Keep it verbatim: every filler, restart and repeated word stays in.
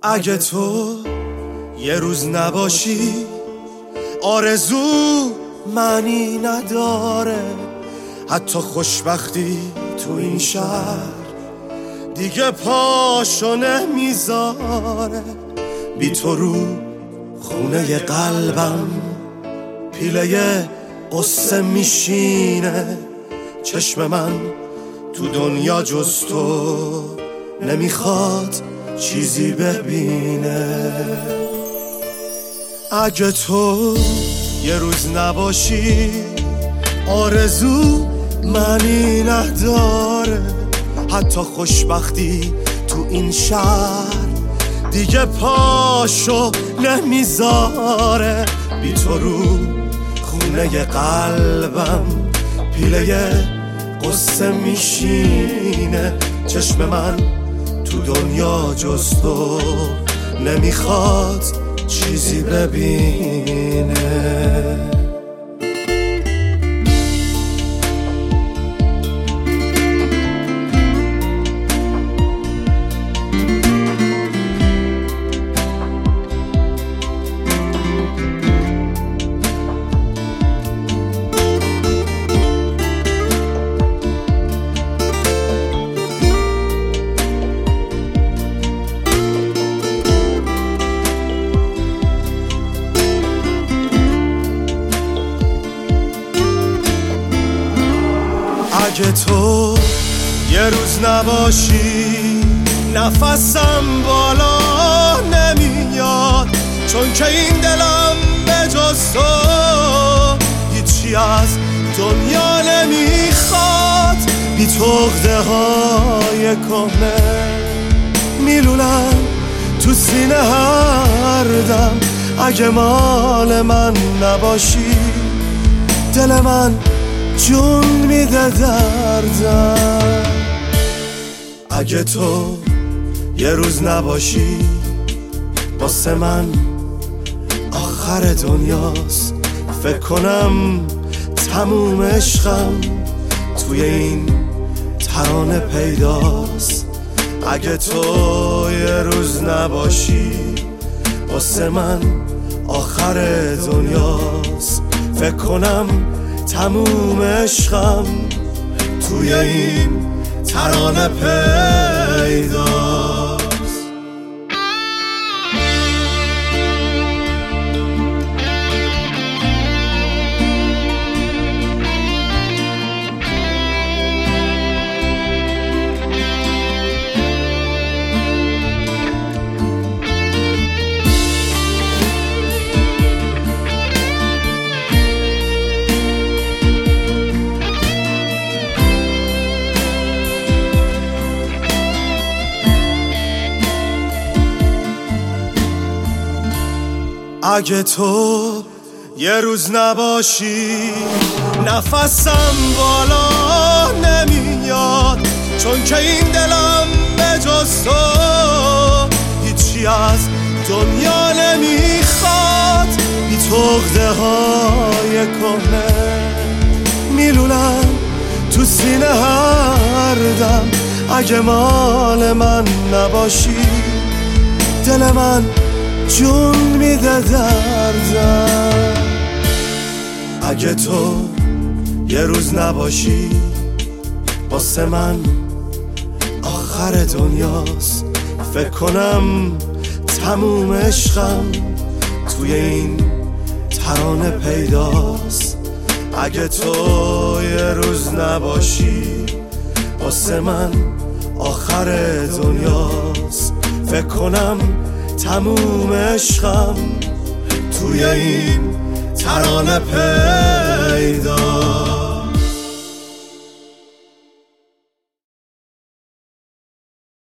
اگه تو یه روز نباشی آرزو معنی نداره، حتی خوشبختی تو این شهر دیگه پاشو نمیذاره. بی تو رو خونه قلبم پیله قصه میشینه، چشم من تو دنیا جز تو نمیخواد چیزی ببینه. اگه تو یه روز نباشی آرزو معنی نداره، حتی خوشبختی تو این شهر دیگه پاشو نمیذاره. بی تو رو خونه قلبم پیله قصه میشینه، چشم من تو دنیا جز تو نمیخواد چیزی ببینه. اگه تو یه روز نباشی نفسم بالا نمیاد، چون که این دلم به جز تو هیچی از دنیا نمیخواد. بی تو عقده های کهنه میلولن تو سینه هر دم. اگه مال من نباشی دل من جون میده دردم. اگه تو یه روز نباشی واسه من آخر دنیاست، فکر کنم تموم عشقم توی این ترانه پیداست. اگه تو یه روز نباشی واسه من آخر دنیاست، فکر کنم تموم عشقم توی این ترانه پیداست. اگه تو یه روز نباشی نفسم بالا نمیاد، چون که این دلم به جز تو هیچی از دنیا نمیخواد. بی تو عقده های کهنه میلولن تو سینه هر دم. اگه مال من نباشی دل من جون میده دردم. اگه تو یه روز نباشی واسه من آخر دنیاست، فکر کنم تموم عشقم توی این ترانه پیداست. اگه تو یه روز نباشی واسه من آخر دنیاست، فکر کنم تموم عشقم توی این ترانه پیدا.